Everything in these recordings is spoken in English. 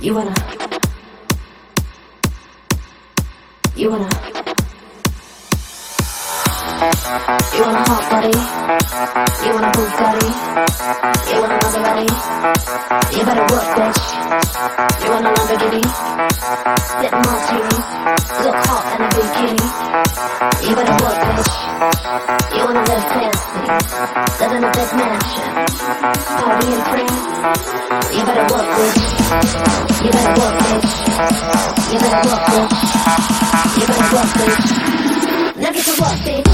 You wanna hot body? You want a Bugatti? You want a Maserati? You better work, bitch. You want a Lamborghini? Sip martinis, look hot in a bikini. You better work, bitch. You wanna live fancy, live in a big mansion, party in France. You better work, bitch. You better work, bitch. You better work, bitch. You better work, bitch. Now get to work, bitch.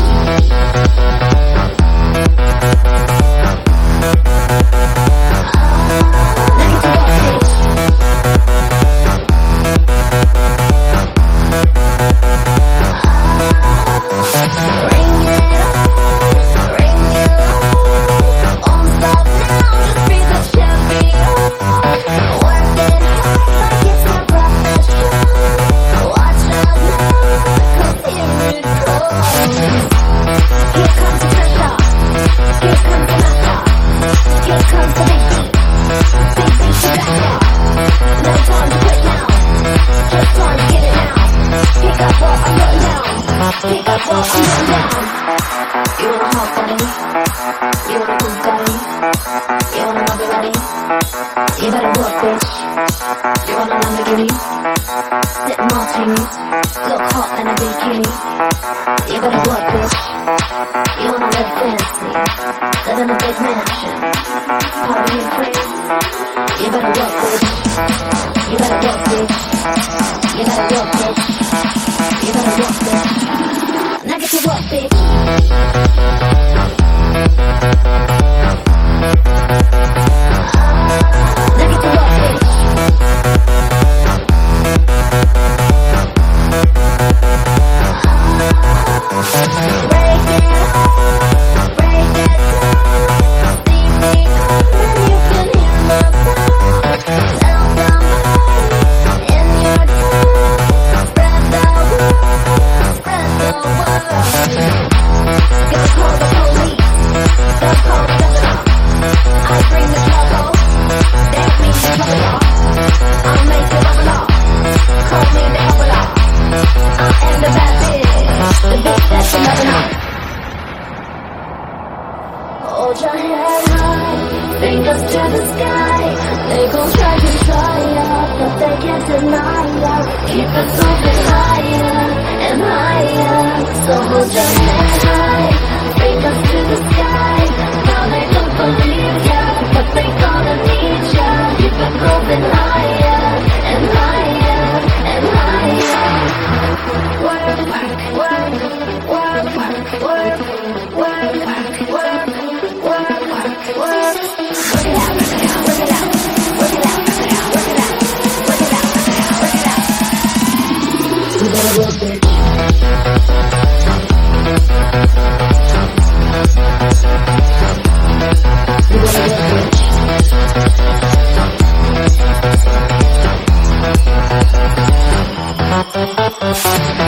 We'll be right back.